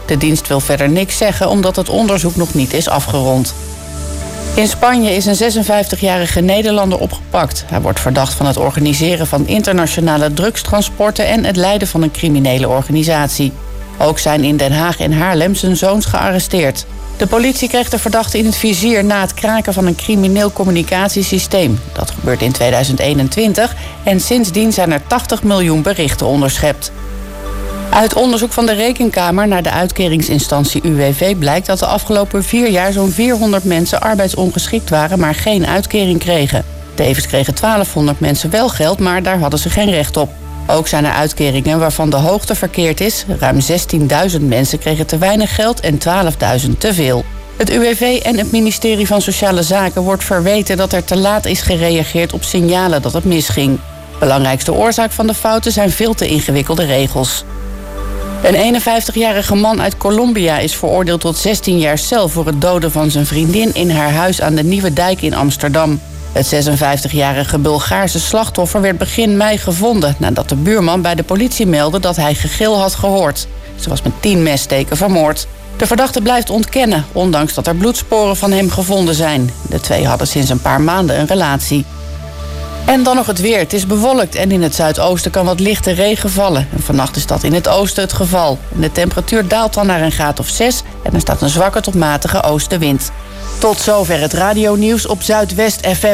De dienst wil verder niks zeggen omdat het onderzoek nog niet is afgerond. In Spanje is een 56-jarige Nederlander opgepakt. Hij wordt verdacht van het organiseren van internationale drugstransporten en het leiden van een criminele organisatie. Ook zijn in Den Haag en Haarlem zijn zoons gearresteerd. De politie kreeg de verdachte in het vizier na het kraken van een crimineel communicatiesysteem. Dat gebeurde in 2021 en sindsdien zijn er 80 miljoen berichten onderschept. Uit onderzoek van de Rekenkamer naar de uitkeringsinstantie UWV blijkt dat de afgelopen 4 jaar zo'n 400 mensen arbeidsongeschikt waren, maar geen uitkering kregen. Tevens kregen 1200 mensen wel geld, maar daar hadden ze geen recht op. Ook zijn er uitkeringen waarvan de hoogte verkeerd is. Ruim 16.000 mensen kregen te weinig geld en 12.000 te veel. Het UWV en het ministerie van Sociale Zaken wordt verweten dat er te laat is gereageerd op signalen dat het misging. Belangrijkste oorzaak van de fouten zijn veel te ingewikkelde regels. Een 51-jarige man uit Colombia is veroordeeld tot 16 jaar cel voor het doden van zijn vriendin in haar huis aan de Nieuwe Dijk in Amsterdam. Het 56-jarige Bulgaarse slachtoffer werd begin mei gevonden nadat de buurman bij de politie meldde dat hij gegil had gehoord. Ze was met 10 messteken vermoord. De verdachte blijft ontkennen, ondanks dat er bloedsporen van hem gevonden zijn. De twee hadden sinds een paar maanden een relatie. En dan nog het weer. Het is bewolkt en in het zuidoosten kan wat lichte regen vallen. En vannacht is dat in het oosten het geval. De temperatuur daalt dan naar een graad of 6 en er staat een zwakke tot matige oostenwind. Tot zover het radionieuws op Zuidwest FM.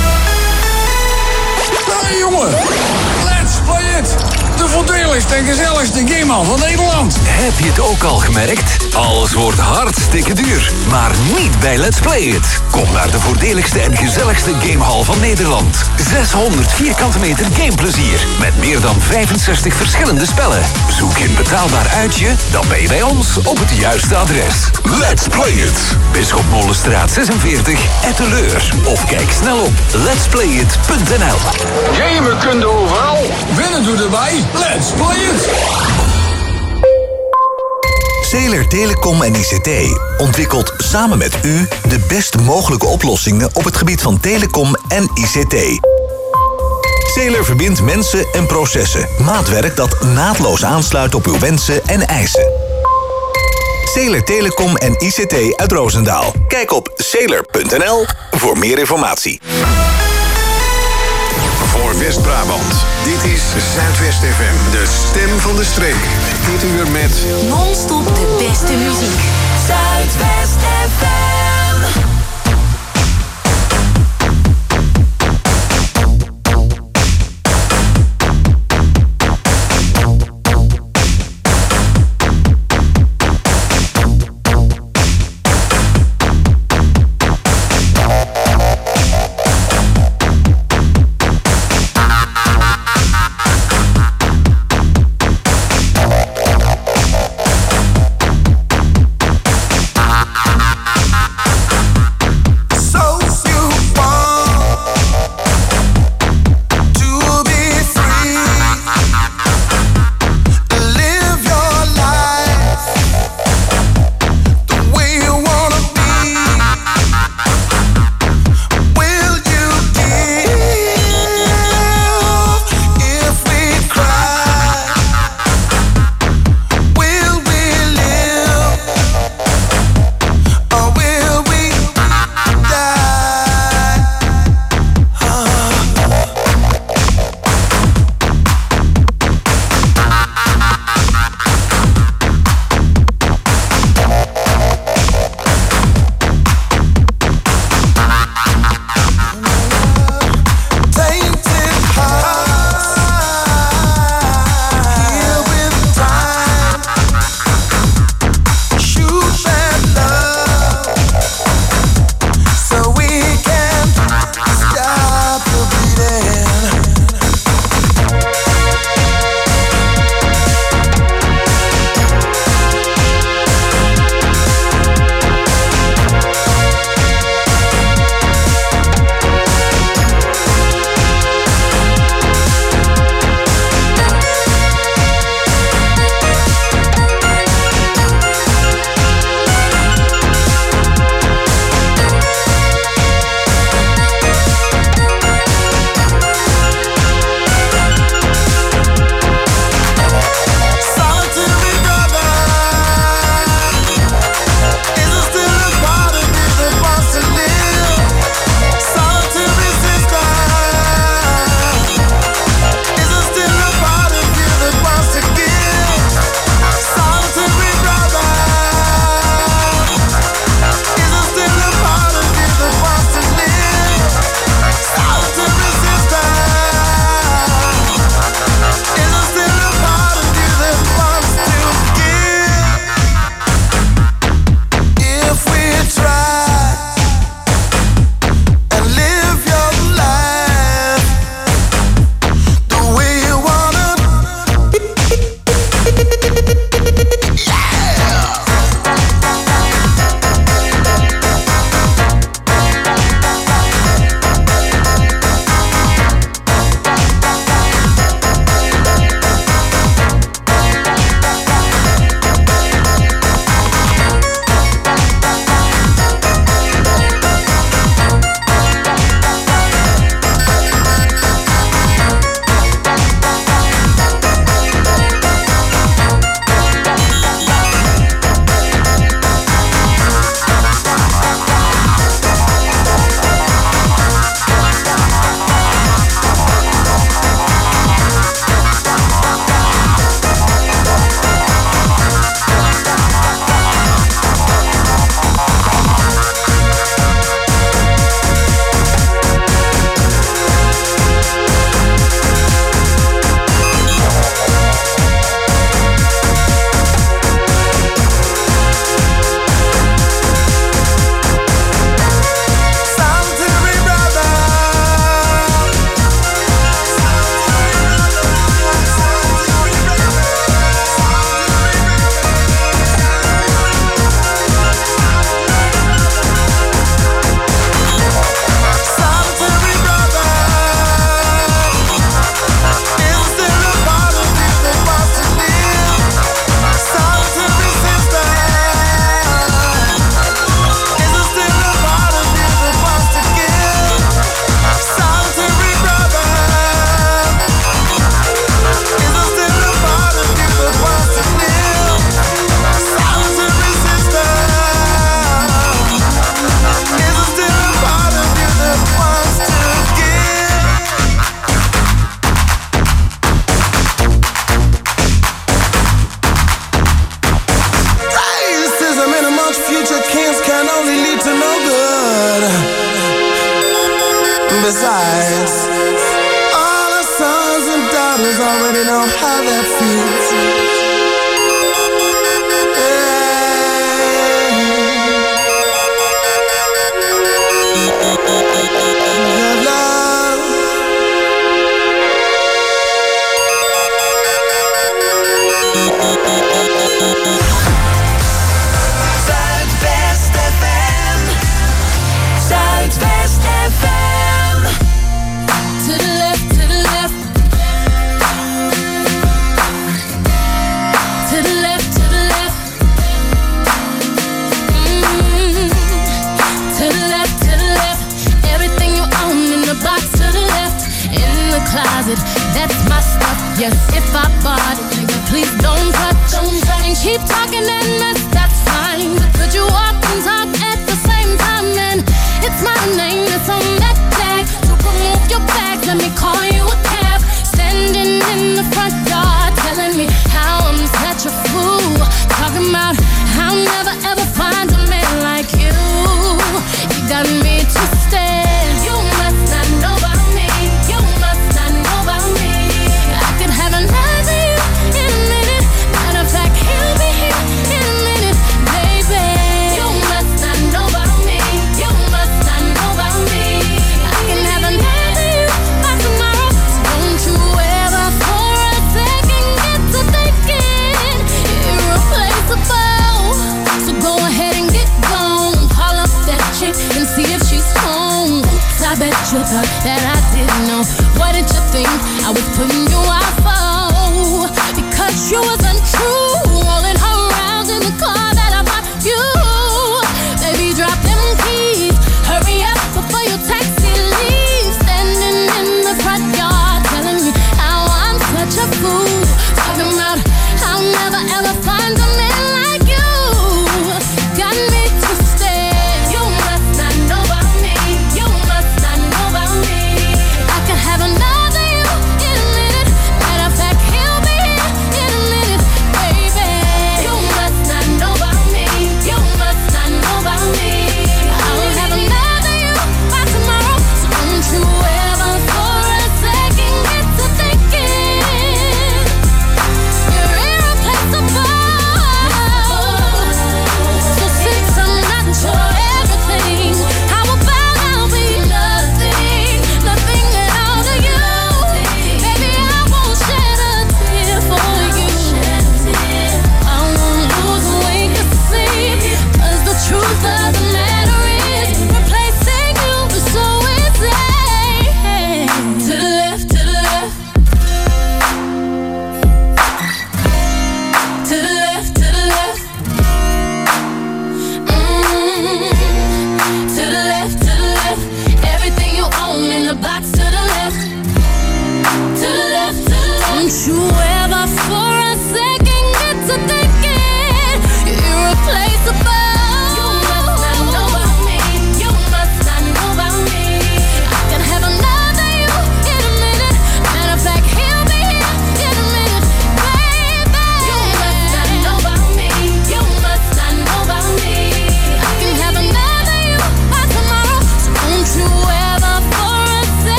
Hey jongen, let's play it! De voordeligste en gezelligste gamehal van Nederland. Heb je het ook al gemerkt? Alles wordt hartstikke duur. Maar niet bij Let's Play It. Kom naar de voordeligste en gezelligste gamehal van Nederland. 600 vierkante meter gameplezier. Met meer dan 65 verschillende spellen. Zoek je een betaalbaar uitje? Dan ben je bij ons op het juiste adres. Let's Play It. Bisschop Molenstraat 46, Etteleur. Of kijk snel op letsplayit.nl. Gamen kun je overal. Winnen doe erbij. Let's play it! Zeeler Telecom en ICT ontwikkelt samen met u de best mogelijke oplossingen op het gebied van telecom en ICT. Zeeler verbindt mensen en processen. Maatwerk dat naadloos aansluit op uw wensen en eisen. Zeeler Telecom en ICT uit Roosendaal. Kijk op zeeler.nl voor meer informatie. Voor West-Brabant. Dit is Zuidwest FM, de stem van de streek. Dit uur met non-stop de beste muziek. Zuidwest FM. much future kings can only lead to no good. Besides, all our sons and daughters already know how that feels. Good love. Zuidwest FM. Zuidwest FM. To the left, to the left. To the left, to the left. To the left, to the left. Everything you own in the box to the left. In the closet, that's my stuff. Yes, if I bought it, nigga, please don't touch. And keep talking and that's fine. But could you walk and talk at the same time? And it's my name that's on that tag. So remove your bags, let me call you a cab. Standing in the front yard, telling me how I'm such a fool. Talking about how I'll never ever find a man like you. You got me twisted. You must not know about me. You must not know about me. I could have another you in a minute. Matter of fact, he'll be here in a minute, baby. You must not know about me. You must not know about me. I can have another you by tomorrow. So don't you ever for a second get to thinking irreplaceable. So go ahead and get gone. Call up that chick and see if she's home. Oops, I bet you thought that I didn't know. What did you think I was putting you out for? Because you was untrue, rolling her around in the car that I bought you. Baby, drop them keys, hurry up before your taxi leaves. Standing in the front yard, telling me how I'm such a fool. Talking about I'll never ever find a man like you. Got me twisted. You must not know about me. You must not know about me. I could have another you in a minute. Matter of fact, he'll be here in a minute,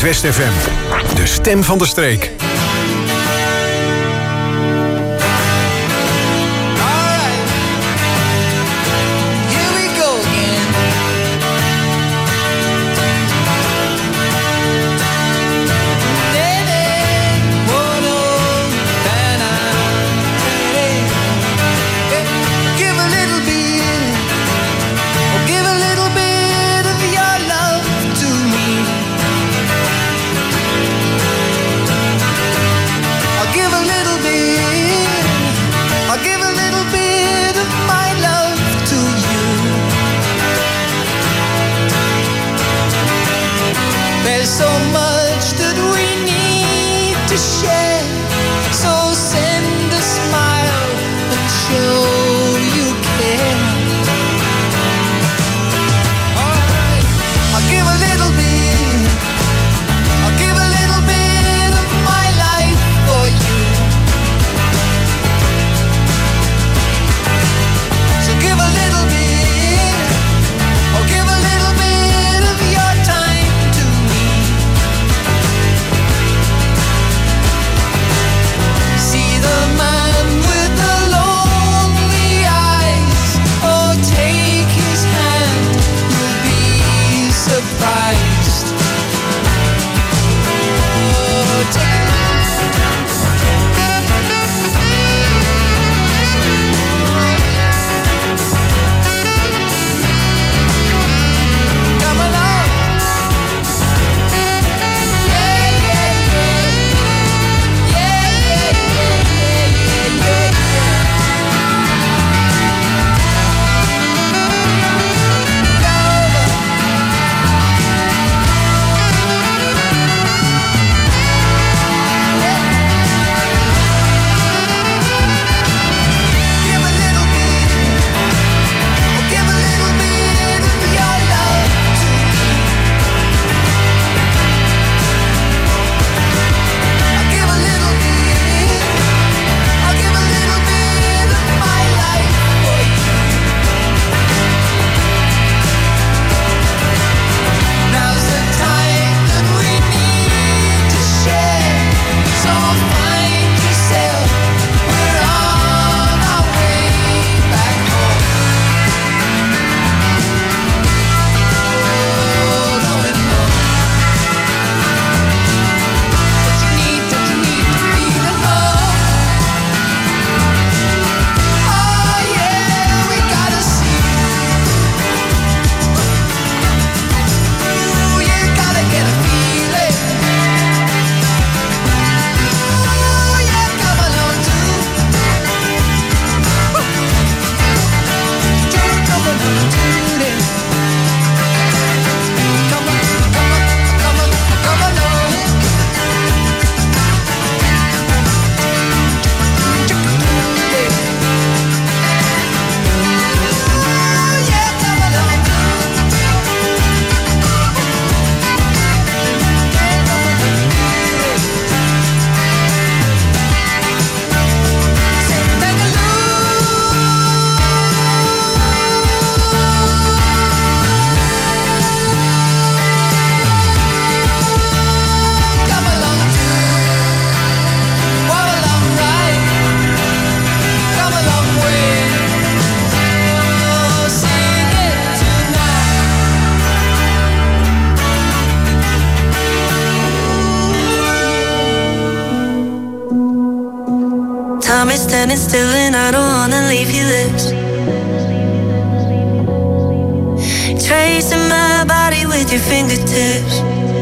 Zuidwest FM. De stem van de streek. Time is standing still and I don't wanna leave your lips. Tracing my body with your fingertips.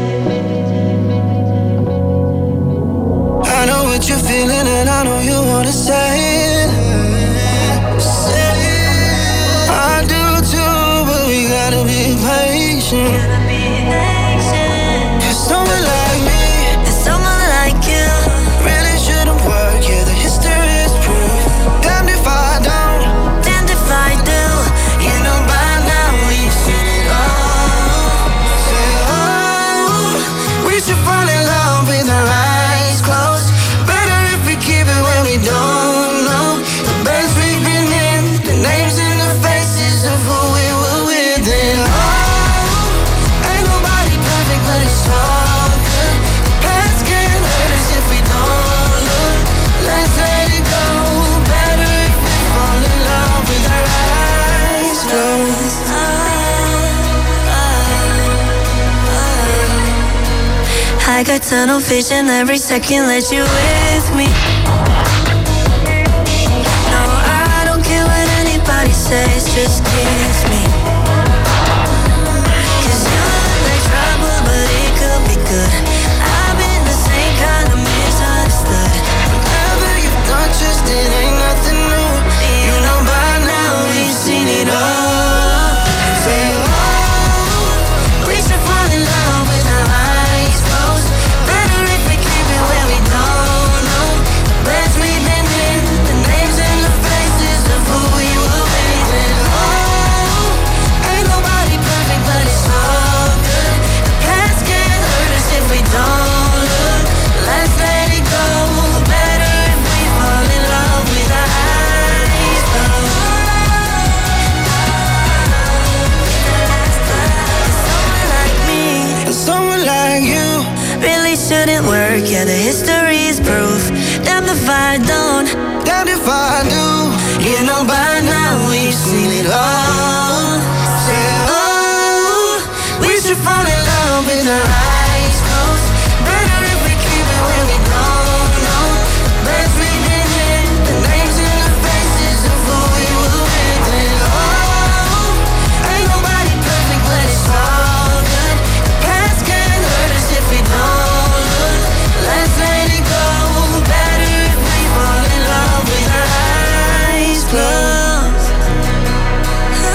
I know what you're feeling and I know you wanna say it. I do too, but we gotta be patient. Cause someone like me and someone like you really shouldn't work. Yeah, the history is proof. Damned if I don't, damned if I do. You know by now we've seen it all. Say, oh, we should fall in love with our eyes closed. Better if we keep it when we don't know the best we've been in, the names and the faces of who we were with. And oh, got tunnel vision, every second let you with me. No, I don't care what anybody says, just kiss me. Cause you look like trouble, but it could be good. I've been the same kind of misunderstood. Whatever you've done, just it ain't nothing new. You know by now we've seen it all. Say, oh, we should fall in love with our eyes closed. Better if we keep it where we don't know. Let's we've been in the names and the faces of who we were raising. Oh, ain't nobody perfect, but it's all good. The past can't hurt us if we don't look. Let's let it go. Better if we fall in love with our eyes closed. Someone like me and someone like you really shouldn't work. Yeah, the history's proof. Damn if I don't, damn if I do. You know by now we've seen it all. Say, oh, we should fall in love with our eyes closed. Better if we keep it where we don't know. Let's read in the names and the faces of who we were with. Oh, ain't nobody perfect, but it's all good. The past can't hurt us if we don't look. Let's let it go. Better if we fall in love with our eyes closed.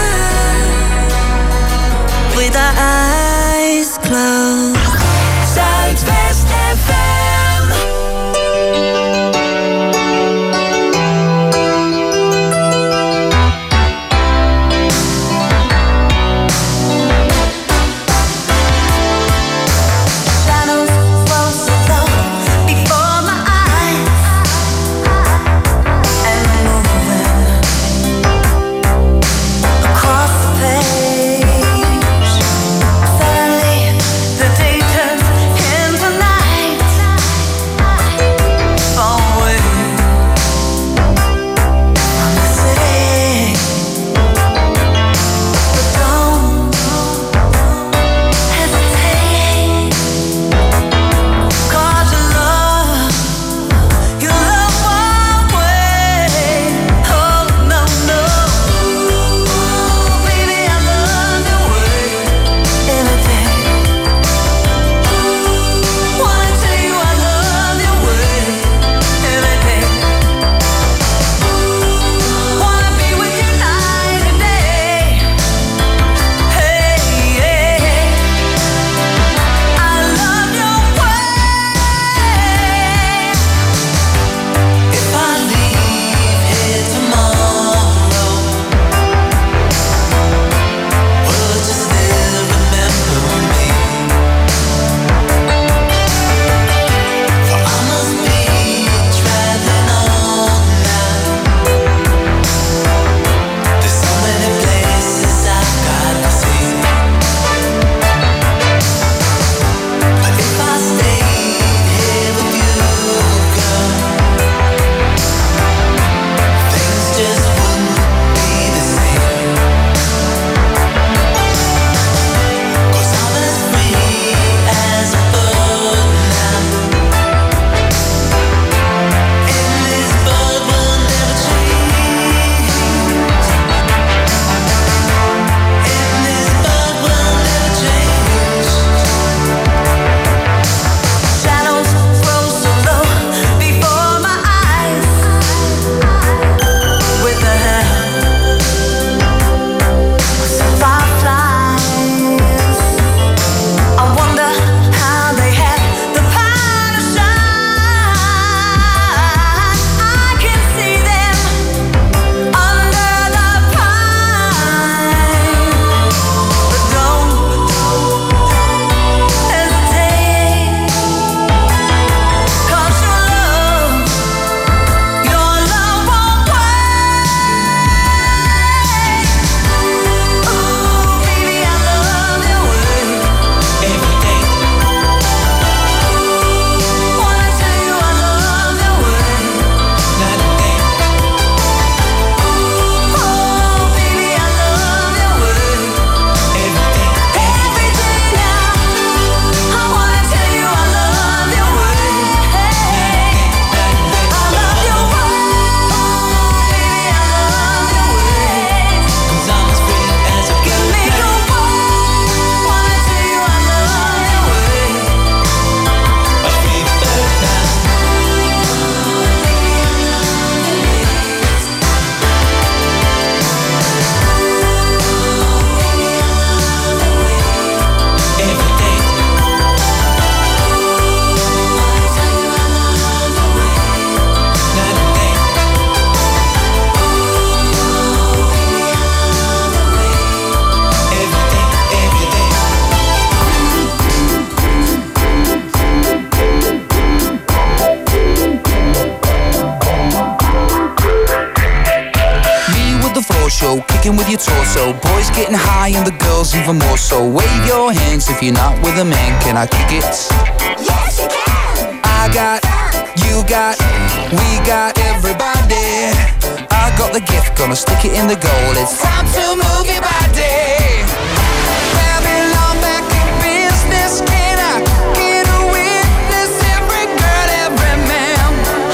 so, kicking with your torso. Boys getting high and the girls even more so. Wave your hands if you're not with a man. Can I kick it? Yes, you can. I got, you got, we got everybody. I got the gift, gonna stick it in the goal. It's time to move your body. Babylon back in business. Can I get a witness? Every girl, every man.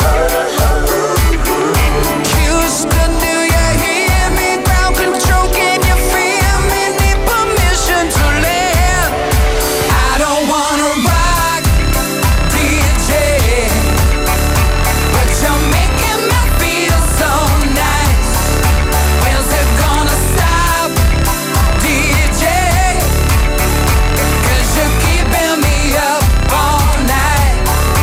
Houston, do you hear me? Ground control, can you feel me? Need permission to land. I don't wanna rock, DJ, but you're making me feel so nice. When's it gonna stop, DJ? 'Cause you're keeping me up all night.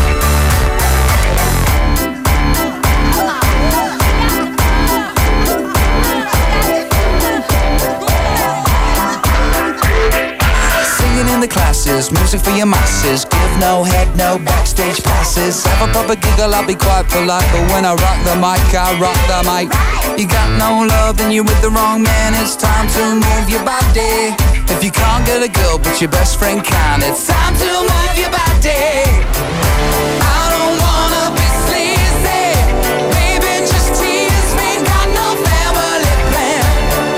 Singing in the classes, music for your masses. Give no head, no backstage passes. Have a proper giggle, I'll be quite polite. But when I rock the mic, I rock the mic. You got no love, then you're with the wrong man. It's time to move your body. If you can't get a girl, but your best friend can, it's time to move your body. I don't wanna be sleazy, baby, just tease me. Got no family plan.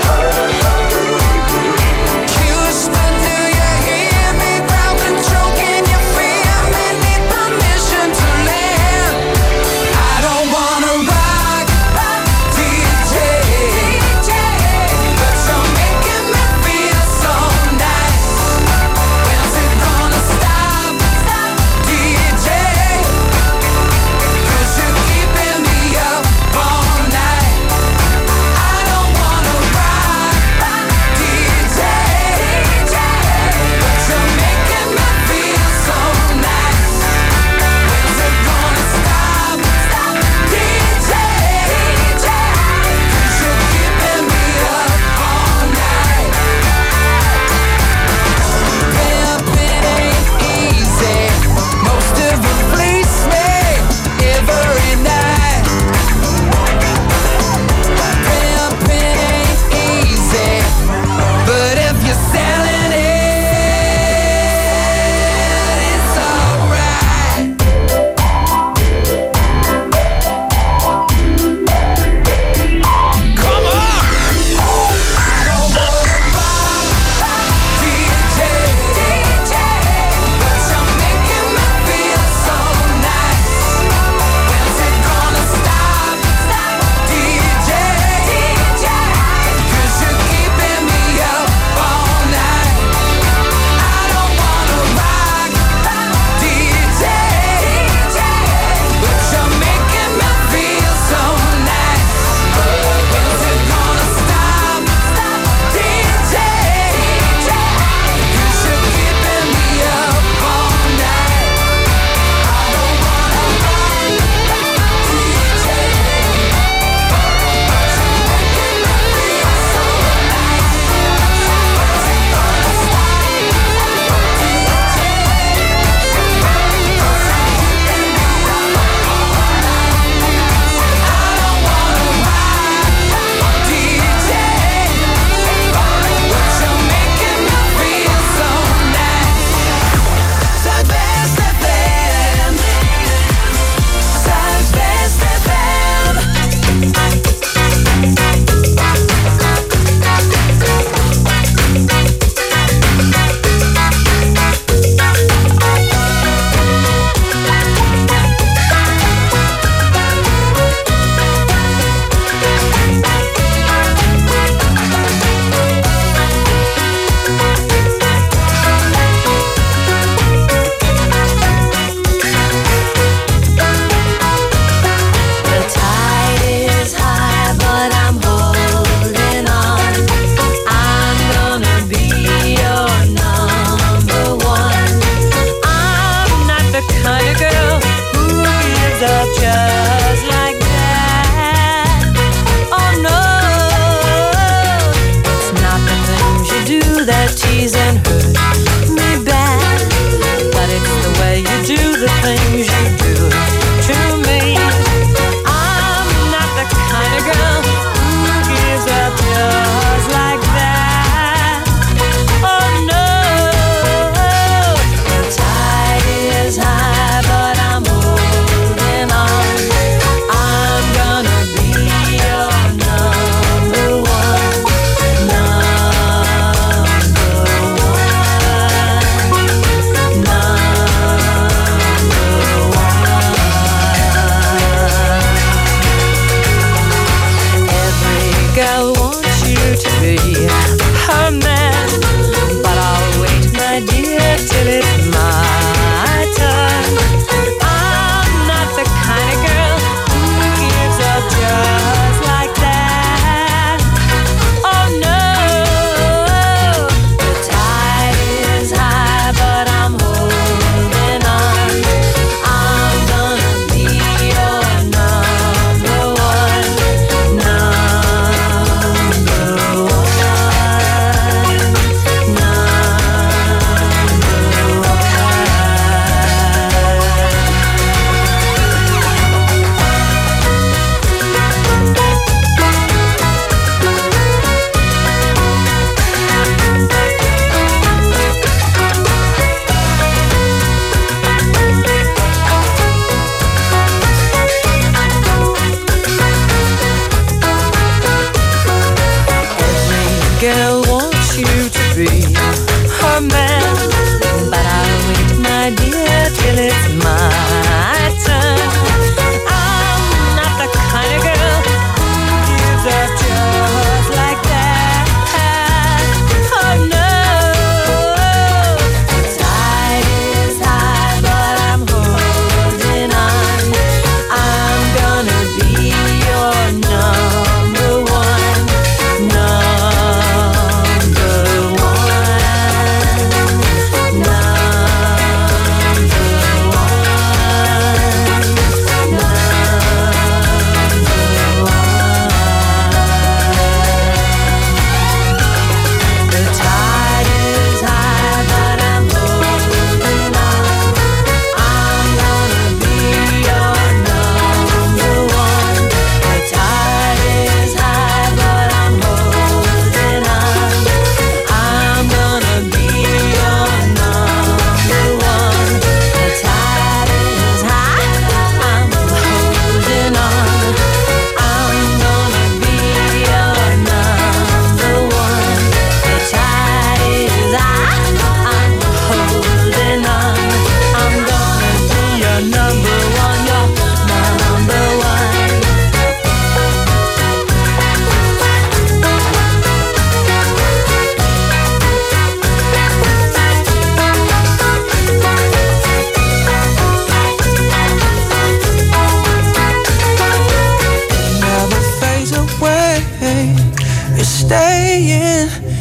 Houston, do you hear me? Ground control, can you feel me? Need permission to land. I don't wanna rock, DJ, but you're making me feel so nice. When's it gonna stop, DJ?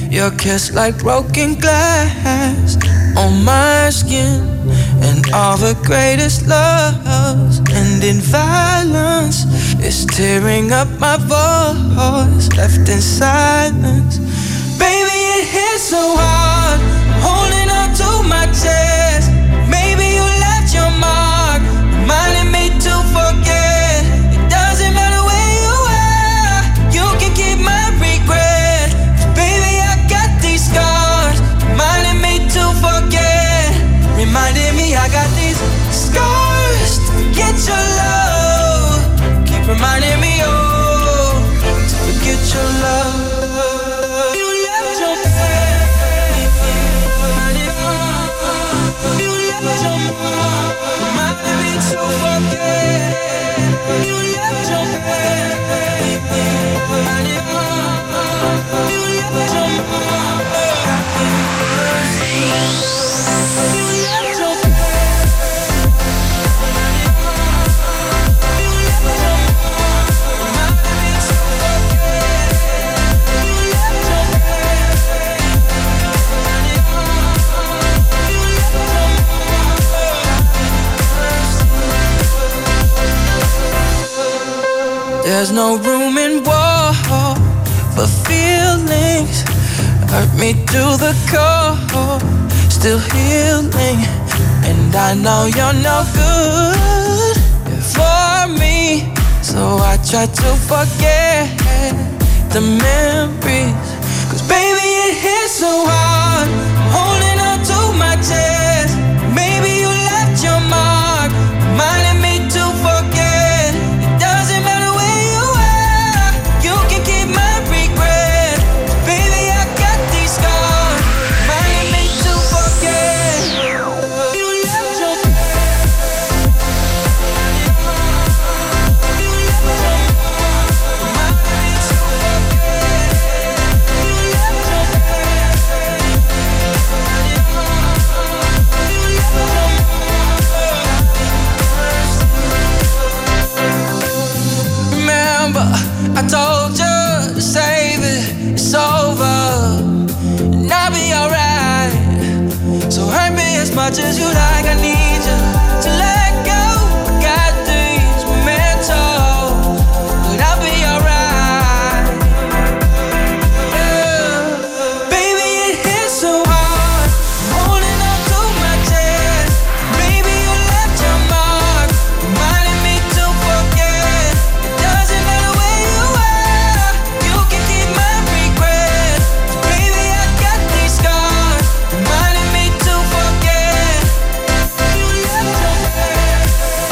Your kiss like broken glass on my skin. And all the greatest loves end in violence. It's tearing up my voice, left in silence. Baby, it hits so hard, I'm holding on to my chest. Maybe you left your mark, reminding me to forget. It doesn't matter where you are, you can keep my regret. Baby, I got these scars, reminding me to forget. Reminding me I got these scars to forget your love. Keep reminding me, oh, to forget your love. You left your bed. You left your mom, reminding me to forget. You left your bed. You left your mom. There's no room in war for feelings. Hurt me to the core, still healing. And I know you're no good for me, so I try to forget the memories. Cause baby, it hits so hard, I'm holding on to my chest. Maybe you left your mark, reminding me to forget. It doesn't matter where you are, you can keep my regret. Baby, I got these scars, reminding me to forget. You left your I told you to save it, it's over, and I'll be alright. So hurt me as much as you like, I need you to let go. I got things mementos, but I'll be alright. Yeah. Baby, it hits so hard, I'm holding on to my chest. Baby, you left your mark, reminding me to forget. It doesn't matter where you are, you can keep my regret. Baby, I got these scars, reminding me to forget. You left your bed.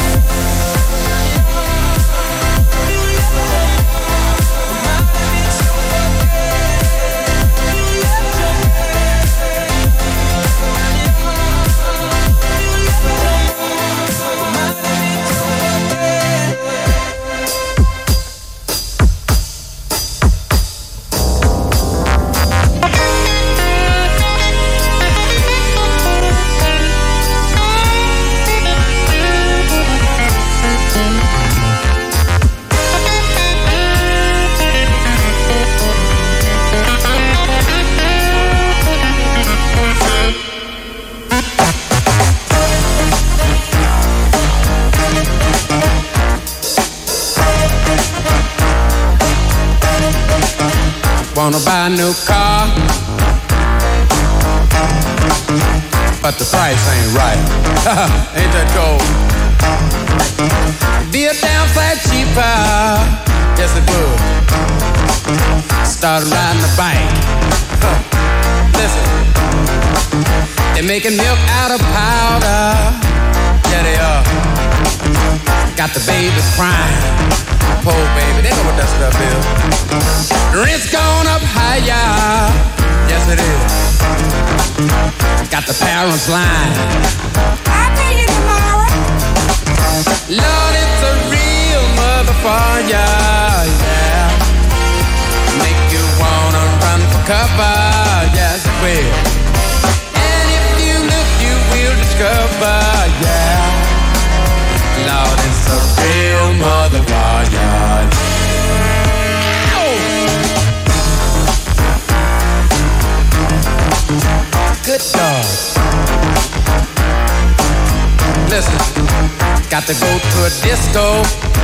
You left your mom, reminding me to forget. You left your bed. You left your mom, reminding me to forget. Wanna buy a new car, but the price ain't right. Ain't that cold? Be a damn sight cheaper, yes it would. Start riding the bike. Listen, they're making milk out of powder. Yeah, they are. Got the babies crying. Poor baby, they know what that stuff is. Rent's gone up higher. Yes, it is. Got the parents lying. I'll pay you tomorrow. Lord, it's a real motherfucker, yeah. Make you wanna run for cover, yes it will. And if you look, you will discover, yeah. Lord, it's a real motherfucker. got to go to a disco.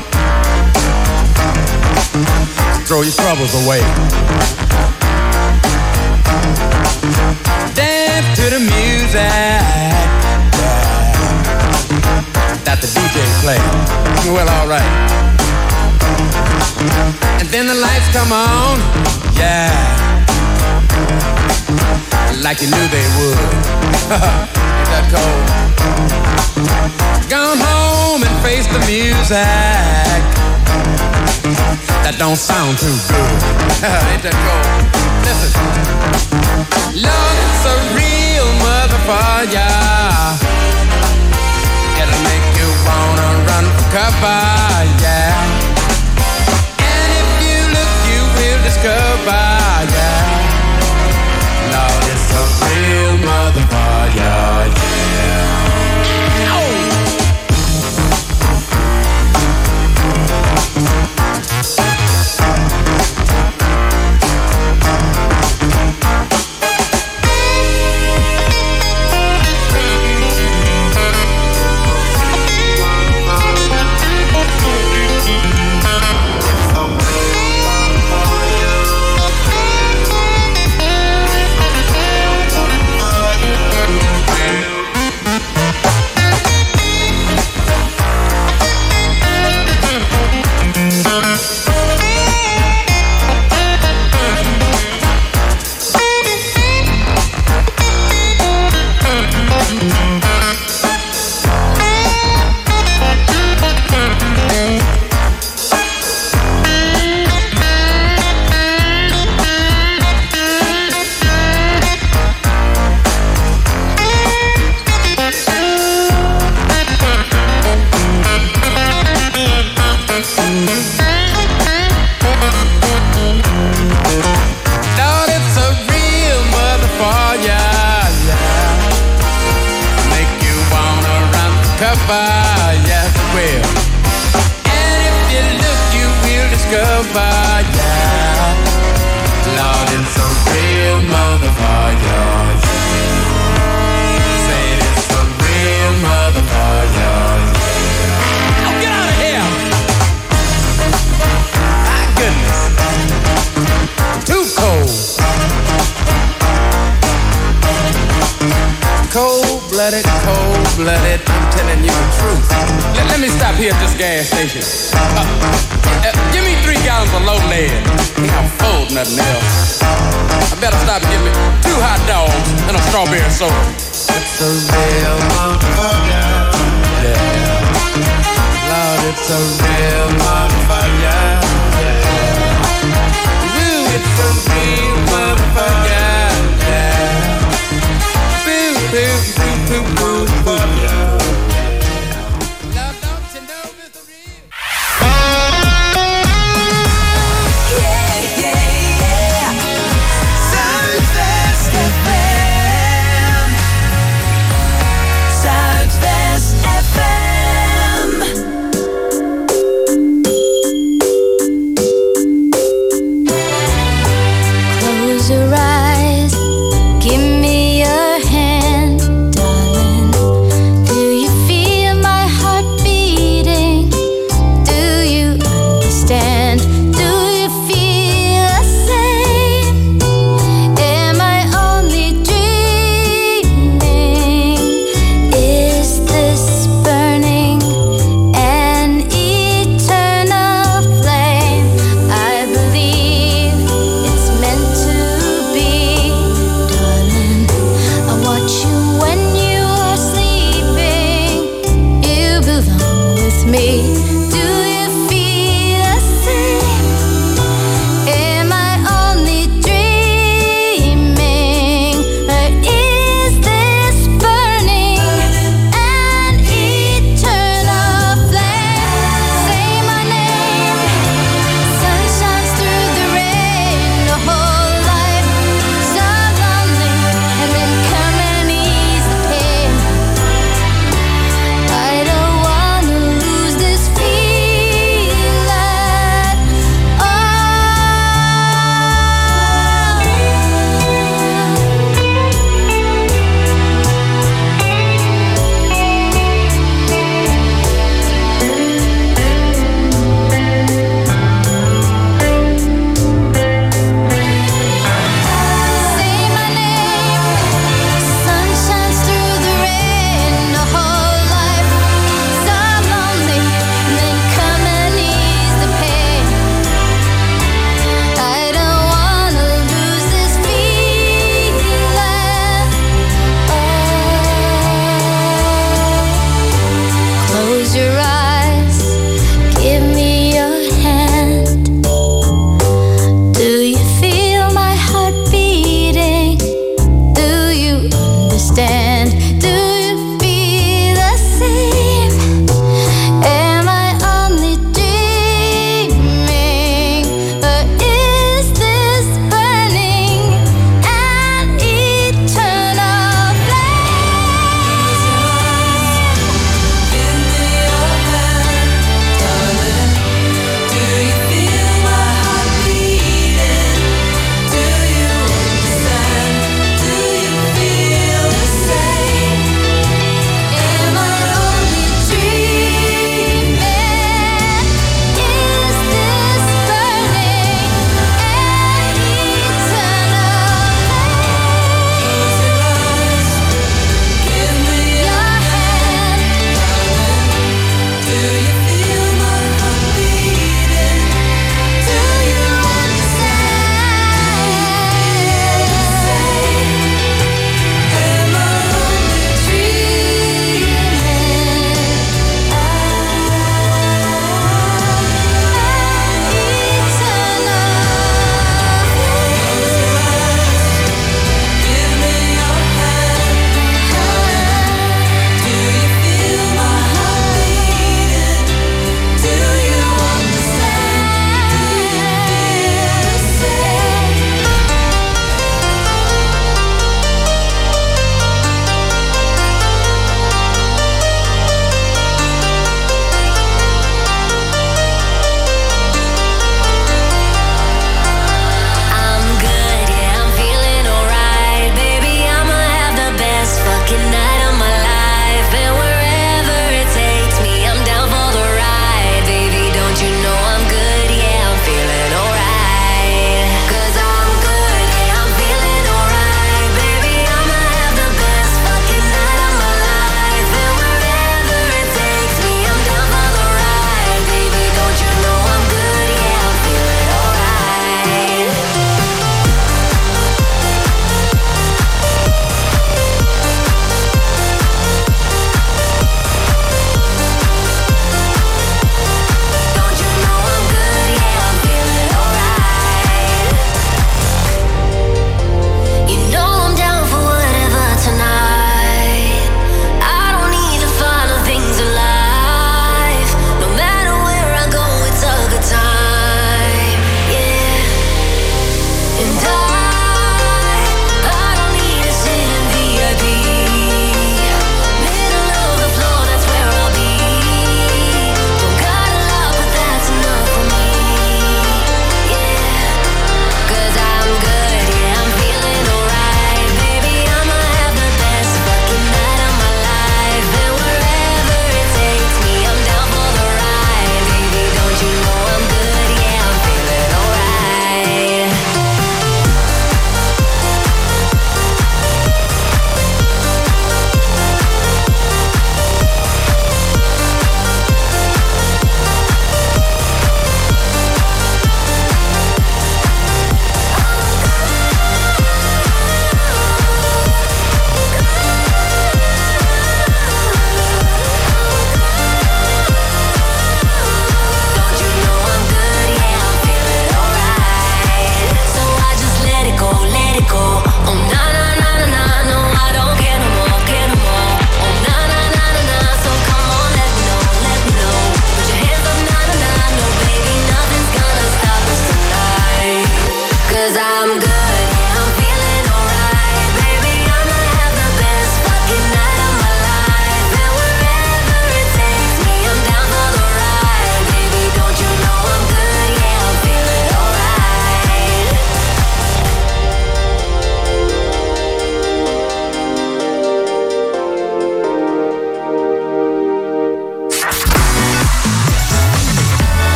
Throw your troubles away. Dance to the music that the DJ play. Well, all right. And then the lights come on, yeah, like you knew they would. Ain't that cold? Gone home and face the music that don't sound too good. Ain't that cold? Listen, Lord, it's a real motherfucker. It'll make you wanna run for cover, yeah. And if you look, you will discover, yeah. Lord, it's a real motherfucker, yeah. Oh. Cold-blooded, I'm telling you the truth. Let me stop here at this gas station. Give me 3 gallons of low lead. Ain't no fold, nothing else. I better stop and give me 2 hot dogs and a strawberry soda. It's a real motherfucker. Yeah. Lord, it's a real motherfucker. Yeah. Ooh, it's a real motherfucker. Yeah. Boo, boo, boo, boo, boo.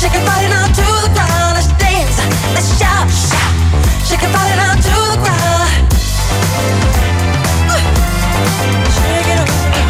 Shake your body down to the ground. Let's dance, let's shout, shout. Shake your body down to the ground. Shake it up.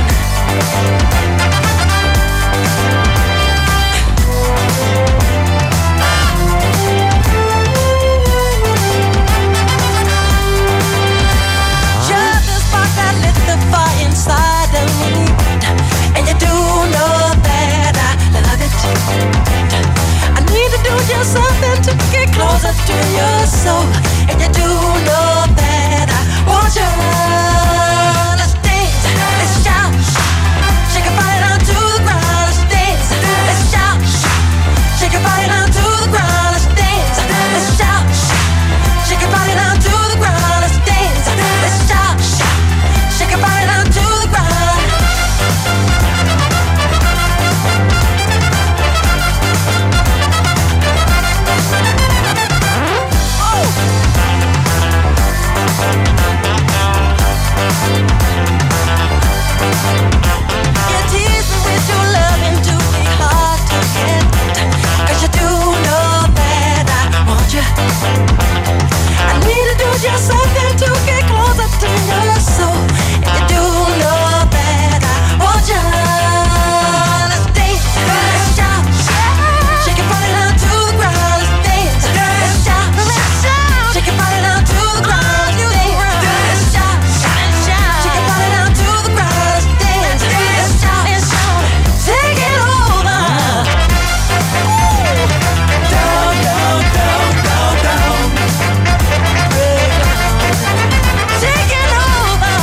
You're the spark that lit the fire inside of me, and you do know that I love it. I need to do just something to get closer to your soul, and you do know that I want you. Let's dance, let's shout, shake your body down to the ground. Let's dance, let's shout, shake your body down to the ground. Let's dance, let's shout, shake your body down to the ground. Let's dance, let's shout, shake your body down to the ground. You tease me with your loving to be hard to get, 'cause you do know that I want you. I need to do just something to get closer to your soul, and you do know that I want you. Let's dance, let's shout, shake your body down to the ground. Let's dance, let's shout, shake your body down to the ground. Let's dance, let's shout, shake your body down to the ground. Let's dance, let's shout, take it over. Down, down, down, down, down. Take it over.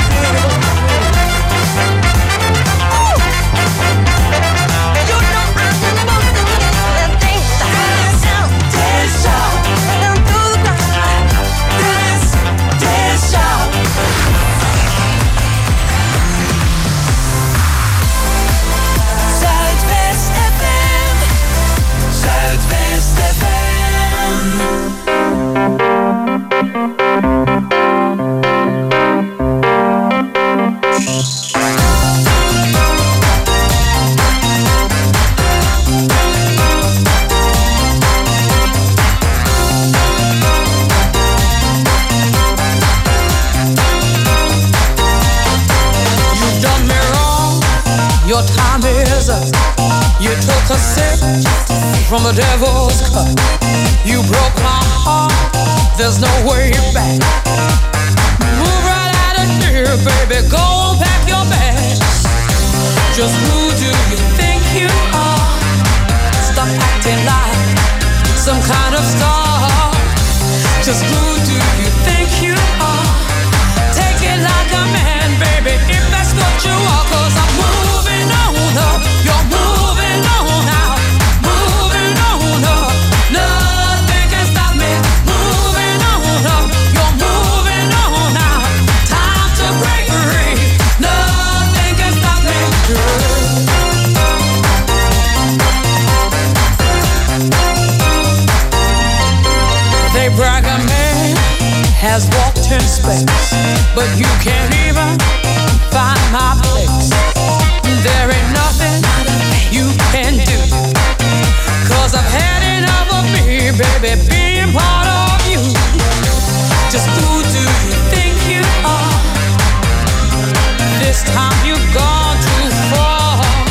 You know I'm the most to get that dance, dance out, down to the ground. Dance, dance out. Zuidwest FM. Zuidwest FM. You've done me wrong, your time is up. You took a sip from the devil's cup. You broke my heart, there's no way back. Move right out of here, baby, go pack your bags. Just who do you think you are? Stop acting like some kind of star. Just who do you think you are? Take it like a man, baby, if that's what you are. 'Cause I'm moving on up, you're moving on out, moving on up. Nothing can stop me. Moving on up, you're moving on out. Time to break free. Nothing can stop me. They brag a man has walked in space, but you can't even find my place.